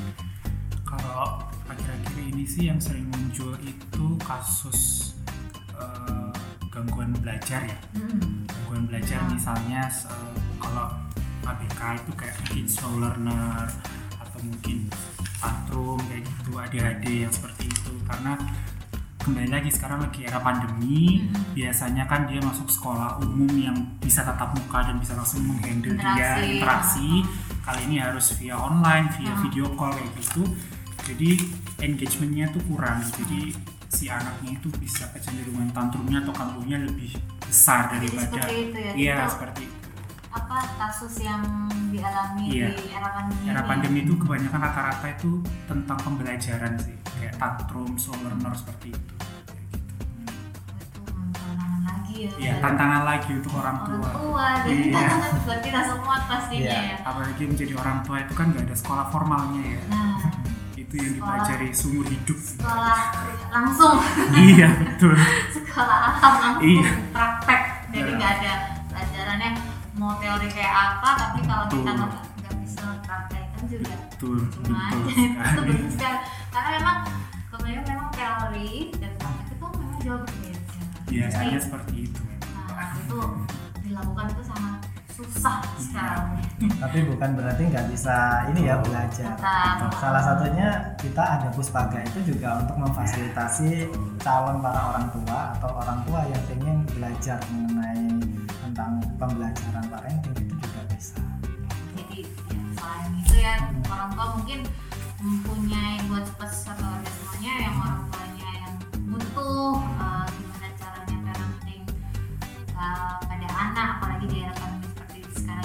Kalau akhir-akhir ini sih yang sering muncul itu kasus eh, gangguan belajar ya. Hmm. Gangguan belajar misalnya eh, kalau A B K itu kayak mungkin slow learner atau mungkin tantrum kayak gitu, A D H D yang seperti itu. Karena kembali lagi sekarang lagi era pandemi, Hmm. biasanya kan dia masuk sekolah umum yang bisa tatap muka dan bisa langsung menghandle dia Interaksi. interaksi. Kali ini harus via online, via Hmm. video call kayak gitu. Jadi engagementnya tuh kurang. Jadi si anaknya itu bisa kecenderungan tantrumnya atau kambuhnya lebih besar Jadi daripada seperti itu ya. iya Itu seperti itu. apa kasus yang dialami Iya. di era pandemi Era ini? pandemi itu kebanyakan rata-rata itu tentang pembelajaran sih, kayak tantrum, slow learner seperti itu. Kayak gitu. Itu tantangan lagi ya. Iya, buat tantangan lagi untuk orang orang tua. tua dan Iya. tantangan buat kita semua pastinya Iya. ya. Apalagi menjadi orang tua itu kan nggak ada sekolah formalnya ya. Nah, Itu yang Sekolah. dipelajari seumur hidup. sekolah langsung, Iya betul. sekolah alam langsung Iya. praktek. Jadi Iya. nggak ada pelajarannya mau teori kayak apa, tapi kalau kita Betul. nggak nggak bisa praktekkan juga Betul, cuma betul aja. Itu sekali. betul sekali. Karena memang kemudian memang teori dan praktek itu memang jauh berbeda. Biasanya Jadi, seperti itu. nah, itu dilakukan itu sangat susah sekali. Tapi bukan berarti nggak bisa ini ya belajar. Tetap. Salah satunya kita ada Puspaga itu juga untuk memfasilitasi calon para orang tua atau orang tua yang ingin belajar mengenai tentang pembelajaran parenting, itu juga bisa. Jadi ya, selain itu ya orang tua mungkin mempunyai buat pesan keluarga semuanya yang orang tuanya yang butuh uh, gimana caranya parenting uh, pada anak, apalagi di era pandemi seperti sekarang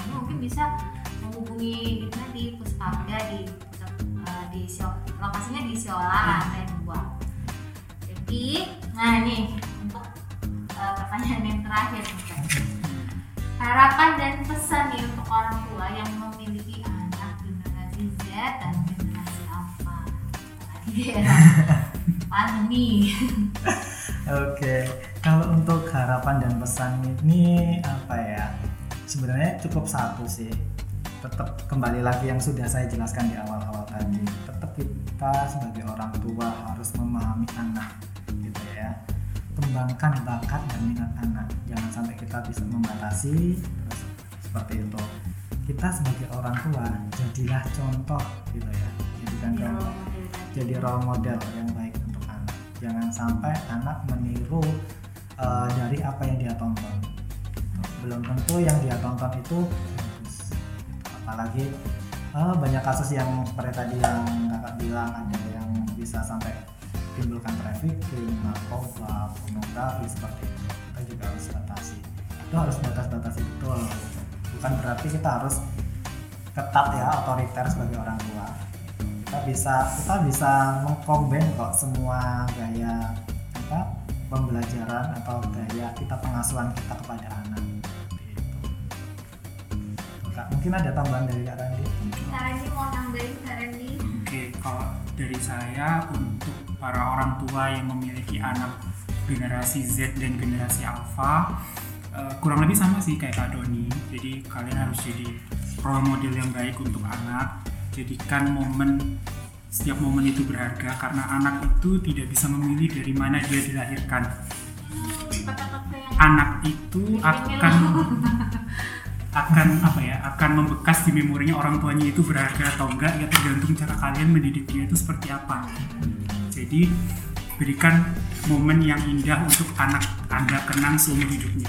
bisa menghubungi itu di Puspaga di uh, di Sio, lokasinya di Siola lantai dua. Jadi, nah ini untuk uh, pertanyaan yang terakhir nih, Kak. Harapan dan pesan nih untuk orang tua yang memiliki anak generasi Z dan generasi Alpha di era pandemi. Oke, kalau untuk harapan dan pesan ini apa ya? Sebenarnya cukup satu sih. Tetap kembali lagi yang sudah saya jelaskan di awal-awal tadi. Tetap kita sebagai orang tua harus memahami anak, gitu ya. Kembangkan bakat dan minat anak. Jangan sampai kita bisa membatasi. Terus seperti itu. Kita sebagai orang tua jadilah contoh, gitu ya. Jadikan contoh. Jadi role model yang baik untuk anak. Jangan sampai anak meniru uh, dari apa yang dia tonton. Belum tentu yang dia tonton itu bagus. Apalagi uh, banyak kasus yang seperti tadi yang kakak bilang, ada yang bisa sampai timbulkan trafficking, narkoba, pornografi seperti itu. Kita juga harus batasi. Itu harus batas-batasi betul. Bukan berarti kita harus ketat ya, otoriter sebagai orang tua. Kita bisa kita bisa mengkombin kok semua gaya apa pembelajaran atau gaya kita pengasuhan kita kepada anak. Gitu. Kak, mungkin ada tambahan dari Kak Randi? Mungkin Kak Randi mau nambahin, Kak Randi? Oke, kalau dari saya untuk para orang tua yang memiliki anak generasi Z dan generasi Alpha, uh, kurang lebih sama sih kayak Kak Doni. Jadi kalian harus jadi role model yang baik untuk anak. Jadikan momen setiap momen itu berharga karena anak itu tidak bisa memilih dari mana dia dilahirkan. Anak itu akan akan apa ya akan membekas di memorinya orang tuanya itu berharga atau enggak, ya tergantung cara kalian mendidik dia itu seperti apa. Jadi berikan momen yang indah untuk anak Anda kenang seumur hidupnya.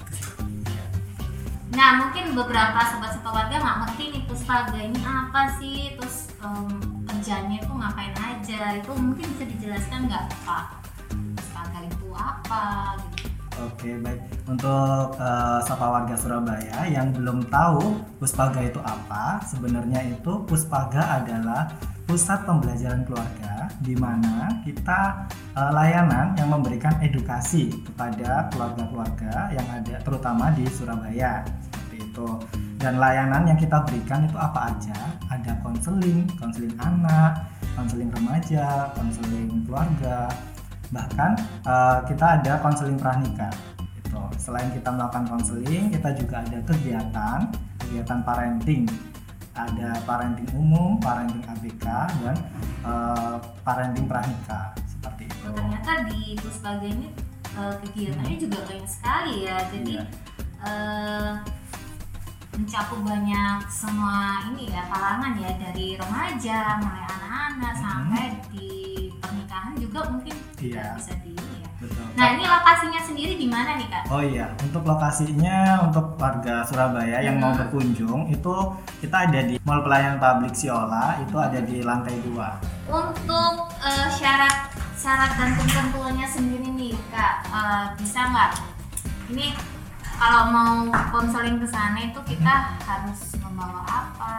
Nah, mungkin beberapa sobat-sobat warga nggak ngerti nih Puspaga ini apa sih, terus um, kerjanya itu ngapain aja, itu mungkin bisa dijelaskan nggak Pak? Puspaga itu apa? Gitu. Oke, baik. Untuk uh, sapa warga Surabaya yang belum tahu Puspaga itu apa, sebenarnya itu Puspaga adalah pusat pembelajaran keluarga di mana kita uh, layanan yang memberikan edukasi kepada keluarga-keluarga yang ada terutama di Surabaya seperti itu. Dan layanan yang kita berikan itu apa aja? Ada konseling, konseling anak, konseling remaja, konseling keluarga. Bahkan uh, kita ada konseling pranikah. Itu. Selain kita melakukan konseling, kita juga ada kegiatan, kegiatan parenting. Ada parenting umum, parenting A B K, dan uh, parenting pranikah seperti itu. Oh, ternyata di Puspaga ini uh, kegiatannya hmm. juga banyak sekali ya. Jadi yeah. uh, mencakup banyak semua ini ya, kalangan ya, dari remaja, mulai anak-anak hmm. sampai di pernikahan juga mungkin yeah. bisa di ini ya. Betul. Nah, ini lokasinya sendiri di mana nih Kak? Oh iya, untuk lokasinya untuk warga Surabaya yang hmm. mau berkunjung itu kita ada di Mall Pelayanan Publik Siola, itu ada di lantai dua. Untuk uh, syarat syarat dan ketentuannya sendiri nih Kak, uh, bisa nggak? Ini kalau mau konseling ke sana itu kita harus membawa apa?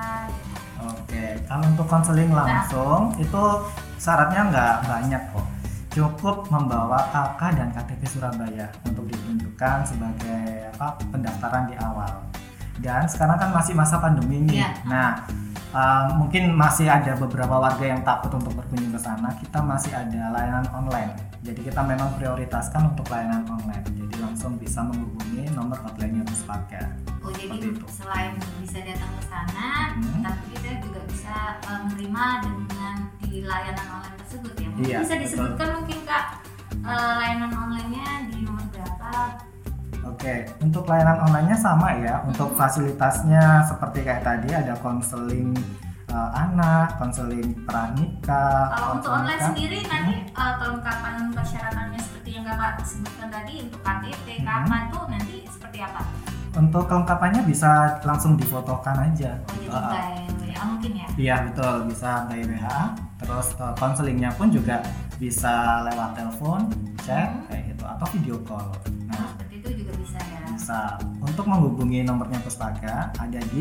Oke, kalau untuk konseling langsung nah. itu syaratnya nggak banyak kok. Cukup membawa K K dan K T P Surabaya untuk ditunjukkan sebagai apa pendaftaran di awal. Dan sekarang kan masih masa pandemi nih. Yeah. Nah, uh, mungkin masih ada beberapa warga yang takut untuk berkunjung ke sana. Kita masih ada layanan online. Jadi kita memang prioritaskan untuk layanan online. Jadi langsung bisa menghubungi nomor hotline-nya Puspaga. Oh, jadi selain bisa datang ke sana, hmm. tapi kita juga bisa uh, menerima dengan di layanan online tersebut ya. Mungkin iya, bisa disebutkan betul. Mungkin Kak uh, layanan online-nya di nomor berapa? Oke, untuk layanan online-nya sama ya. Hmm. Untuk fasilitasnya seperti kayak tadi ada konseling uh, anak, konseling pranikah. Kalau untuk online nikah. Sendiri nanti uh, kelengkapan persyaratannya seperti yang Kakak sebutkan tadi untuk K T P, hmm. kapan tuh nanti seperti apa? Untuk kelengkapannya bisa langsung difotokan aja. Oh, jadi uh, by W H A mungkin ya? Iya betul, bisa by W H A. Terus uh, konselingnya pun juga bisa lewat telepon, chat hmm. kayak gitu atau video call. Nah, oh, seperti itu juga bisa ya? Bisa. Untuk menghubungi nomornya Puspaga ada di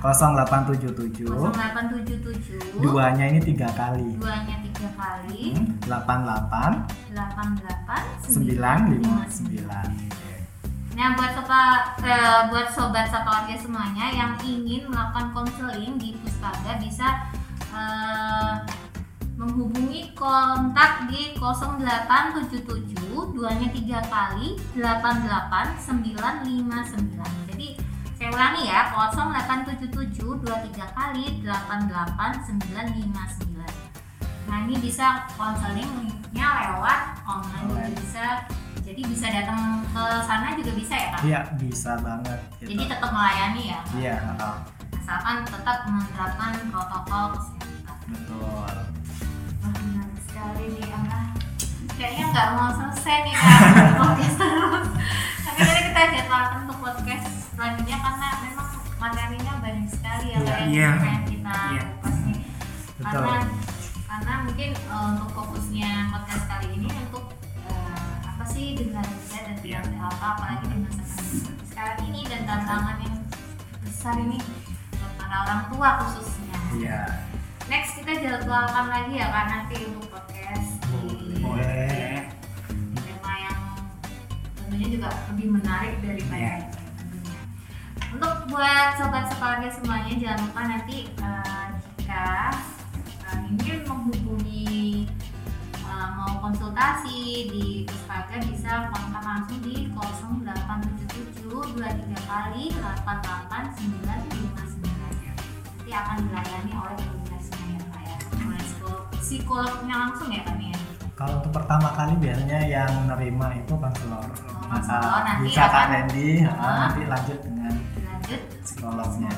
nol delapan tujuh tujuh nol delapan tujuh tujuh duanya ini tiga kali duanya tiga kali hmm, delapan delapan delapan delapan sembilan lima sembilan. Nah, buat sobat eh, buat sobat Sapa Warga semuanya yang ingin melakukan konseling di Puspaga bisa eh, menghubungi kontak di nol delapan tujuh tujuh duanya tiga kali delapan delapan sembilan lima sembilan. Jadi saya ulangi ya, nol delapan tujuh tujuh dua tiga kali delapan delapan sembilan lima sembilan. Nah, ini bisa konseling linknya lewat online juga bisa. Jadi bisa datang ke sana juga bisa ya Kak? Iya, bisa banget gitu. Jadi tetap melayani ya? Iya, betul. Asalkan tetap menerapkan protokol kesehatan. Betul. Wah, menarik sekali nih Kak. Kayaknya nggak mau selesai nih Kak podcast terus. Tapi tadi kita jadwalkan untuk podcast selanjutnya karena memang materinya banyak sekali ya Kak Iya. yang pengen kita Iya. kupas nih. Betul. Karena karena mungkin uh, untuk fokusnya podcast kali ini untuk uh, apa sih dengan riset dan tidak ada apa apalagi di masa pandemi seperti sekarang ini dan tantangan yang besar ini buat para orang tua khususnya. Iya. Next kita jadwalkan lagi ya Kak nanti untuk podcast di Boleh. tema yang tentunya juga lebih menarik daripada Iya. ini tentunya. Untuk buat sobat sekeluarga semuanya jangan lupa nanti uh, jika uh, ingin menghubungi uh, mau konsultasi di Puspaga bisa kontak langsung di nol delapan tujuh tujuh dua tiga kali delapan delapan sembilan lima sembilan. Nanti akan dilayani oleh petugasnya ya Pak ya, oleh psikolog- psikolognya langsung ya kami ya. Kalau untuk pertama kali biasanya yang nerima itu konselor. konselor, Nah, nanti bisa Kak akan- Randy, Uh-huh. nah, nanti lanjut dengan Lanjut psikolognya.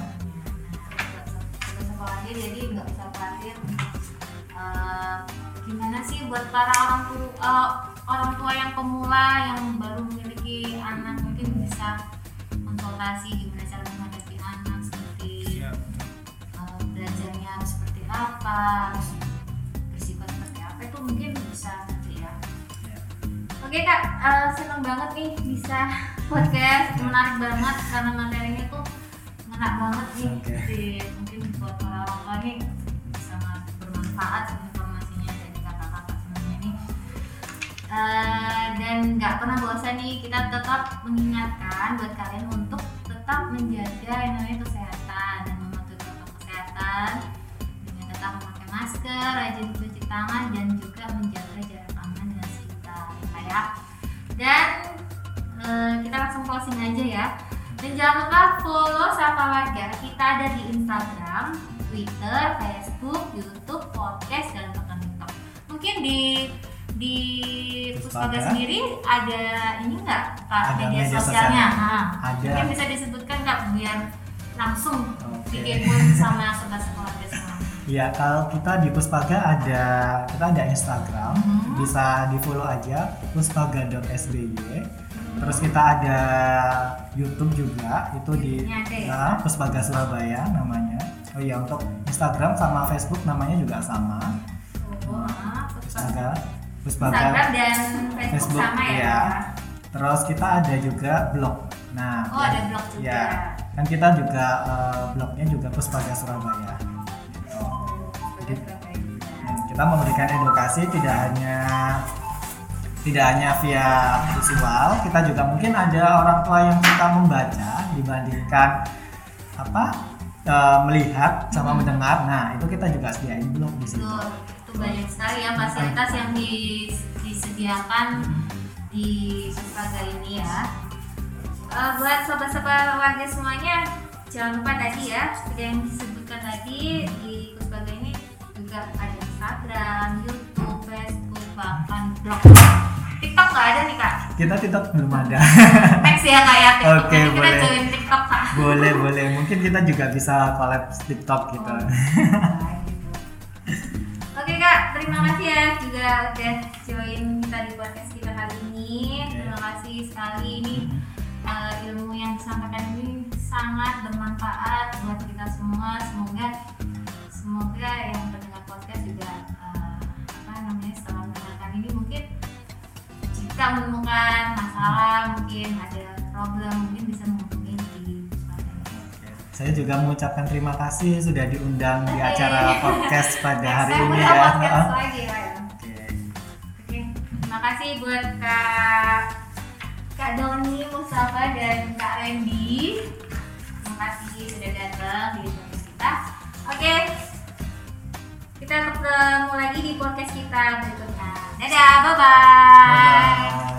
Nah, sekolahnya jadi nggak usah khawatir. Eh, gimana sih buat para orang tua eh, orang tua yang pemula yang baru memiliki anak mungkin bisa konsultasi gimana cara menghadapi anak seperti Iya. eh, belajarnya harus seperti apa, harus bersifat seperti apa itu mungkin bisa nanti ya. Ya. Oke Kak, eh, senang banget nih bisa podcast, menarik banget karena materinya tuh ngena banget nih. Oke. Di, mungkin buat para orang tua nih sangat bermanfaat informasinya dari kakak-kakak semuanya nih. Eh, dan nggak pernah bosan nih kita tetap mengingatkan buat kalian untuk tetap menjaga yang namanya kesehatan dan mematuhi protokol kesehatan dengan tetap memakai masker, rajin cuci tangan dan juga menjaga jarak aman dengan sekitar ya Kak ya. Dan eh, kita langsung closing aja ya. Dan jangan lupa follow Sapa Warga. Kita ada di Instagram, Twitter, Facebook, YouTube, podcast dan bahkan TikTok. Mungkin di di Puspaga Puspaga. sendiri ada ini nggak Kak Ada media media sosialnya? sosialnya. Nah, Ada. mungkin bisa disebutkan Kak biar langsung Oke. dikepun sama sobat sekeluarga semua. Ya, kalau kita di Puspaga ada kita ada Instagram, Hmm. bisa di follow aja puspaga dot s b y. Terus kita ada YouTube juga, itu di YouTube-nya ada ya? nah, Puspaga Surabaya namanya. Oh iya, untuk Instagram sama Facebook namanya juga sama. Oh, ah, Puspaga. Puspaga, Instagram dan Facebook, Facebook, sama ya? iya. Terus kita ada juga blog. Nah, Oh, ada blog juga. Ya, kan kita juga eh, blognya juga Puspaga Surabaya. Gitu. Puspaga Surabaya juga. Hmm, kita memberikan edukasi tidak hanya tidak hanya via visual, kita juga mungkin ada orang tua yang suka membaca dibandingkan apa eh, melihat sama Hmm. mendengar. Nah, itu kita juga sediain blog di situ. Betul, itu banyak sekali ya fasilitas yang dis- disediakan di Puspaga ini ya. Eh, buat sobat-sobat warga semuanya, jangan lupa tadi ya, seperti yang disebutkan tadi di Puspaga ini juga ada Instagram, YouTube, Facebook, bahkan blog. TikTok nggak ada nih Kak. Kita TikTok belum ada. Next ya Kak ya TikTok. Oke, Nanti kita boleh. join TikTok Kak. boleh, boleh. Mungkin kita juga bisa collab TikTok gitu. Oh, gitu. Oke Kak, terima kasih ya juga udah join kita di podcast kita kali ini. Oke. Terima kasih sekali ini uh, ilmu yang disampaikan ini sangat bermanfaat buat kita semua. Semoga semoga yang pendengar podcast juga uh, apa namanya setelah mendengarkan ini mungkin jika menemukan masalah mungkin ada problem mungkin bisa menghubungi di Puspaga. Saya juga mengucapkan terima kasih sudah diundang di Oke. acara podcast pada hari Saya ini udah ya. podcast lagi Pak ya. Oke. Oke, terima kasih buat Kak Kak Doni, Mustafa dan Kak Randy. Terima kasih sudah datang di podcast kita. Oke, kita ketemu lagi di podcast kita berikutnya. Dadah, bye bye. Bye-bye.